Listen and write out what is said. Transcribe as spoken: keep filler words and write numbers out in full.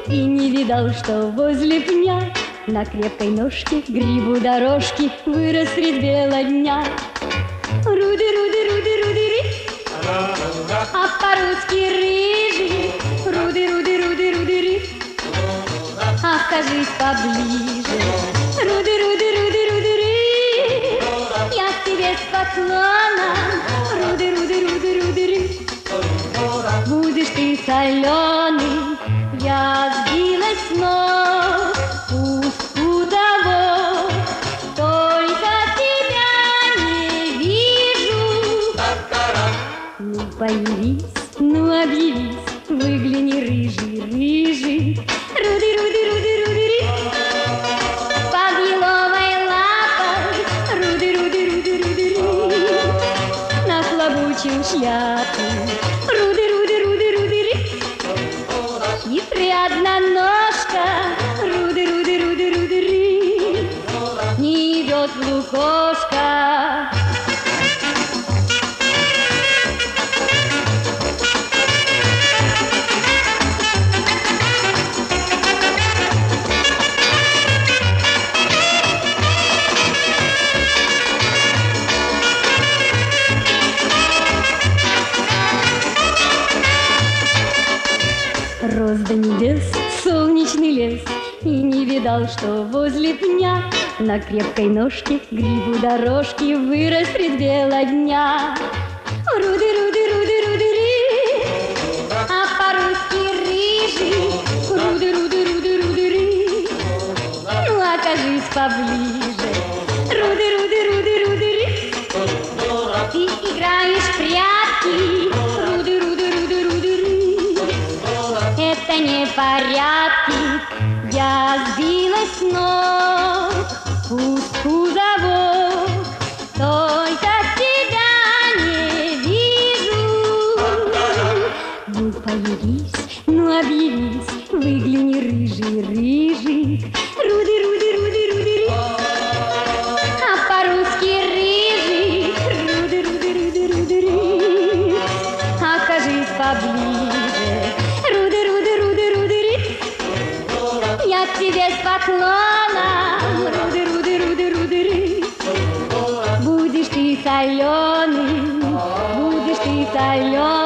и не видал, что возле пня на крепкой ножке грибу дорожки вырос средь бела дня. Руды, руды, руды, руды, ри, а по-русски рыжий. Руды, руды, руды, руды, ри, а скажись поближе. Руды, руды, руды, руды, ри, я к тебе с поклоном. Руды, руды, руды, руды, ри, будешь ты соленый, я сбилась с ног. Пусть у того, только тебя не вижу. Ну появись, ну объявись, выгляни, рыжий, рыжий. Руды, руды, руды, руды, ри, под еловой лапой. Руды, руды, руды, руды, ри, нахлобучил шляпу. Руды, руды, руды, руды, ри, хитрый одноножка. Руды, руды, руды, руды, ри, не идет в лукошко. Рос до небес солнечный лес, и не видал, что возле пня на крепкой ножке грибу дорожки вырос средь бела дня. Руды, руды, руды, руды, ри, а по-русски рыжий. Руды, руды, руды, руды, ри, ну окажись поближе. Руды, руды, руды, руды, ри, ты играешь в прятки. Руды, руды, руды, руды, ри, это не порядки. Я сбилась с ног, пусть кузовок, только тебя не вижу. Ну появись, ну объявись, выгляни, рыжий, рыжий. Руды, руды, руды, руды, ри, а по-русски рыжий. Руды, руды, руды, руды, ри, окажись поближе. Руды, руды, руды, руды, ри, я к тебе с поклоном. Руды, руды, руды, руды, ри, будешь ты соленый, будешь ты соленый.